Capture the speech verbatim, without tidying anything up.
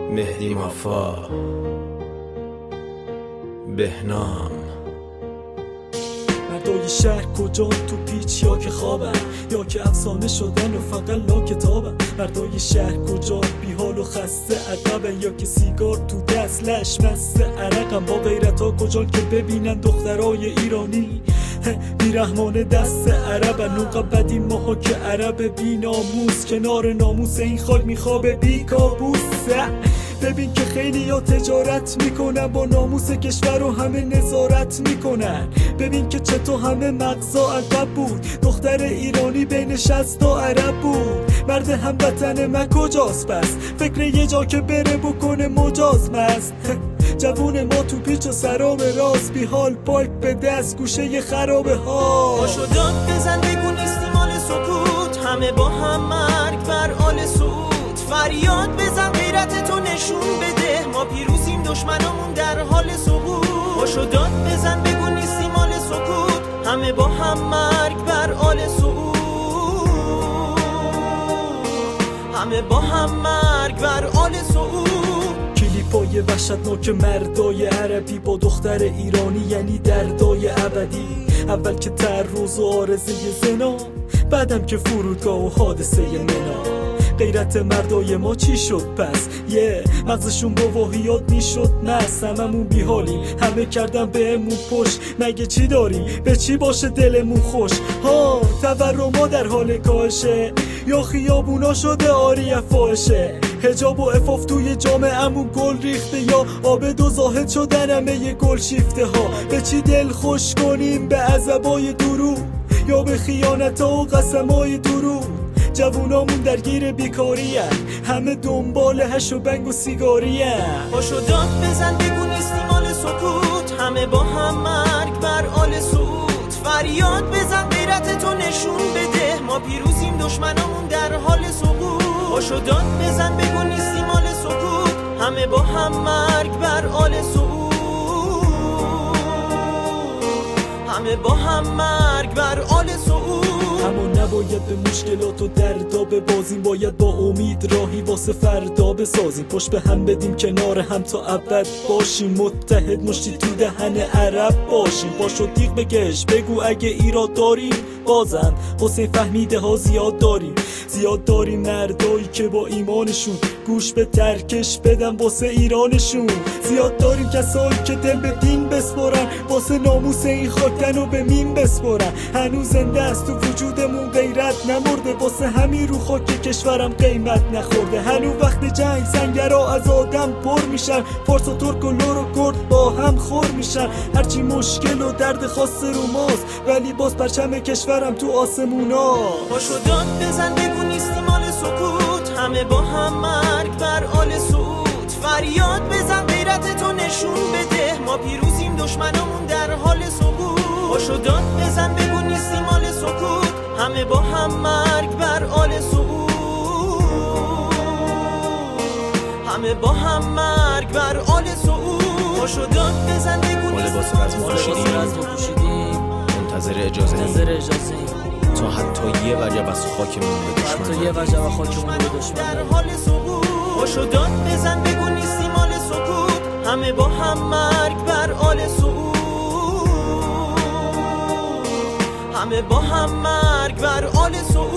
مهدی مافا، بهنام. مردای شهر کجا تو پیچ یا که خوابن یا که افسانه شدن و فقط لا کتابن. مردای شهر کجا بی حال و خسته عقبن یا که سیگار تو دست لش مست عرقن. با غیرت ها کجا که ببینن دخترای ایرانی بیرحمان دست عربن. اونقدر بدیم ماها که عرب بی ناموس کنار ناموس این خاک میخوابه بی کابوس. ببین که خیلی ها تجارت میکنن با ناموس کشور و همه نظارت میکنن. ببین که چطور همه مغزا عقب بود، دختر ایرانی بین شصت تا عرب بود. مرد هموطن من کجاست پس؟ فکر یه جا که بره بکنه مجاز مست. جوون ما تو پیچ و سرام راست بی حال پایپ به دست گوشه خرابه ها. پاشو داد بزن بگو نیستی مال سکوت، همه با هم مرگ بر آل سعود. فریاد بزن غیرت تو نشون بده، ما پیروزیم دشمنامون در حال سقوط. پاشو داد بزن بگو نیستی مال سکوت، همه با هم مرگ بر آل سعود. همه با هم مرگ بر آل سعود. کلیپای وحشتناک مردای عربی با دختر ایرانی یعنی دردای ابدی. اول که تعرض و آرزه زنا، بعدم که فرودگاه و حادثه منا. غیرت مردای ما چی شد پس؟ یه yeah. مغزشون با واهیات میشد مست. هممون بیحالیم، همه کردن بهمون پشت. مگه چی داریم؟ به چی باشه دلمون خوش؟ ها تورما در حال کاهشه یا خیابونا شده آری فاحشه. حجاب و عفاف توی جامعه‌مون گل ریخته یا عابد و زاهد شدن همه یه گل شیفته ها. به چی دل خوش کنیم؟ به عذابای دروغ یا به خیانت ها و قسمای دروغ؟ جوونامون درگیر بیکاری هن، همه دنبال هش و بنگ و سیگاری هن. پاشو داد بزن بگو نیستی مال سکوت، همه با هم مرگ بر آل سعود. فریاد بزن غیرت تو نشون بده، ما پیروزیم دشمنامون در حال سقوط. پاشو داد بزن بگو نیستی مال سکوت، همه با هم مرگ بر آل سعود. همه با هم مرگ بر آل سعود. اما نباید به مشکلات و دردا ببازیم، باید با امید راهی واسه فردا بسازیم. پشت به هم بدیم کنار هم تا ابد باشیم، متحد مشتی تو دهن عرب باشیم. پاشو دیق بکش بگو اگه ایراد داریم، بازم حسین فهمیده ها زیاد داریم. زیاد داریم مردایی که با ایمانشون گوش به ترکش بدن واسه ایرانشون. زیاد داریم کسایی که دل به دین بسپرن، واسه ناموس این خاکتن و به مین بسپرن. هنوز زنده است تو وجودمون غیرت نمرده، واسه همین رو خاک کشورم قیمت نخورده. هنوز وقت جنگ سنگرها از آدم پر میشن، فارس و ترک و لور و کرد با هم خور میشن. هرچی مشکل و درد خاص رو ماست، ولی باز پرچم کشورم تو آسمونا. پاشو داد بزن بگو نیستی مال سکوت، همه با هم مرگ بر آل سعود. فریاد بزن غیرت تو نشون بده، ما پیروزیم دشمنامون در حال سقوط. پاشو داد بزن بگو نیستی مال سکوت، همه با هم مرگ بر آل سعود. همه با هم مرگ بر آل سعود. پاشو داد بزن بگو نیستی مال سکوت، منتظر اجازه منتظر اجازه تا حتی یه وجب از خاکمون به دشمن، حتی یه وجب از خاکمون به دشمن در حال سقوط. پاشو داد بزن بگو نیستی مال سکوت، همه با هم مرگ بر آل سعود. همه با هم مرگ بر آل سعود.